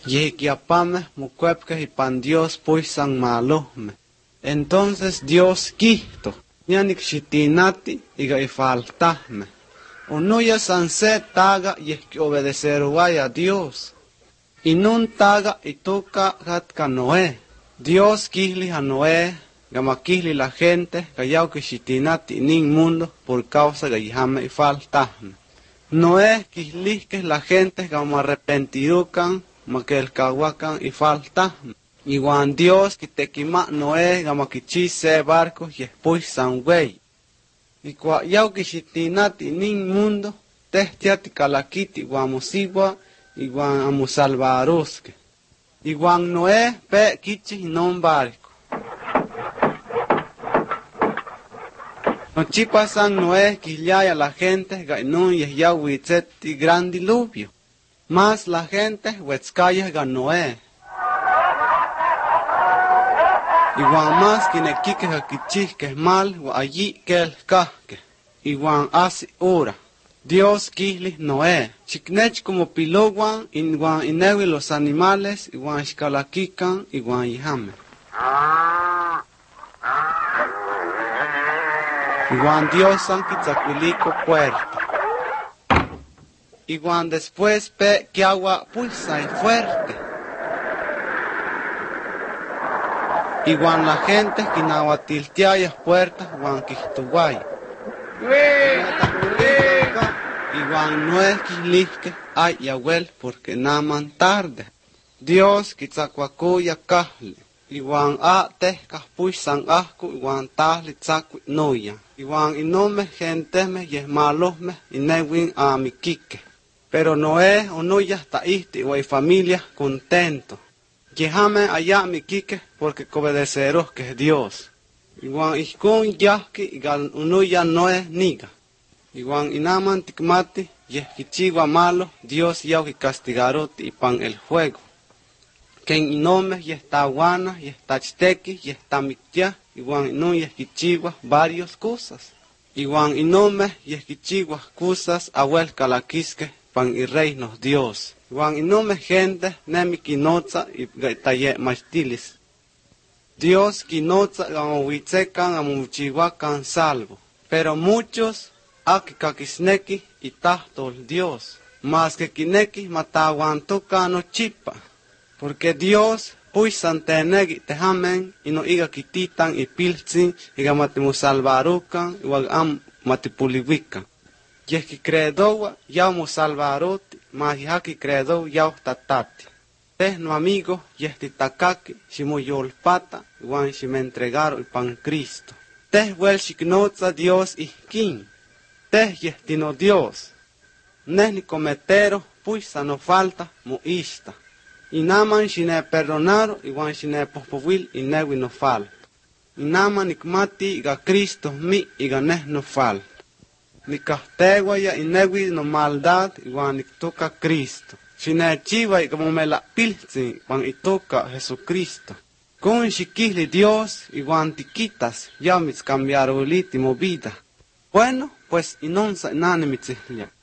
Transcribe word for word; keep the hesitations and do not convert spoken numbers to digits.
Yehikiapame mucuepque y pan Dios pues san malome. Entonces Dios quito, ñanik shitinati iga ifaltahme. Unuya sanse taga yehki obedecerway a Dios. Y nun taga y toca gatka Noé. Dios kihli a Noé, gama kihli la gente, gayao que shitinati nin mundo por causa gayihame ifaltahme. Noé kihli que la gente gama arrepentiducan, makel kawakan ifaltahme. Iguan Dios que te quima Noé gama kichise barcos y después san güey. Y cua yau que shitinati nin mundo, tehtiati kalakiti guamusigua, iguan amusalvaruske. Iguan Noé pe kichi non barco. No chipa san Noé quillaya la gente gainun y ya huitzeti gran diluvio. Más la gente huetzcaya ga Noé. Iguan más que ne kike hakichis que es mal, o allí que el casque. Iguan así ora. Dios kihli Noé. Chiknech como piloguan, iguan inewi los animales, iguan shkalakikan, iguan yihame. Iguan Dios san kitzakuliko puerta. Iguan después pe que agua pulsa y fuerte. Iguan la gente que nahuatiltiaya puertas, iguan quihtuguay. Iguan no es quihlisque, ay yahuel, porque naman tarde. Dios quitzacuacuya kahli. Iguan a tehkas push san asco, iguan tahli tzacu noya. Iguan inome genteme yesmalosme, inewin a miquique. Pero Noé o noya ta isti, o hay familia contento. Yehame allá mi quique porque obedeceros que es Dios. Iguan iskun yahki igal uno ya no es niga. Iguan inaman tikmati yehkichigua malo Dios yau que castigarot y pan el fuego. Ken inome yestaguana yestachiteki yestamiktia iguan inun yehkichigua varios cosas. Iguan inome yehkichigua cosas abuel calaquisque pan y reinos Dios. Iguan inome gente nemi kinotza y taye mastilis. Dios kinotza gamohuitzekan amuchihuakan salvo. Pero muchos akikakisneki y tahtol Dios. Mas que kineki matahuantoka no chipa. Porque Dios pues santenegi tehamen y no iga kititan y piltzin y gamatimusalvarukan y wagam matipuliwikan. Yehki credowa yau musalvaroti, mas yahaki credo yau tatati. Teh no amigo yehti takaki, shimuyolpata, iguan shime entregaron pan Cristo. Teh wel shiknotza Dios ihkin. Teh yehti no Dios. Neh ni cometero, pues no falta, muista. Y naman shine perdonaro, iguan shine pohpovil, y newi no falta. Y naman ikmati iga Cristo mi, iga neh no falta. Ni casteguaya y newi no maldad igual ni toca Cristo. Shine chiva y como me la pilzi cuando y toca Jesucristo. Con chiquili Dios igual tiquitas ya mis cambiaron el último vida. Bueno, pues y non sa nane mi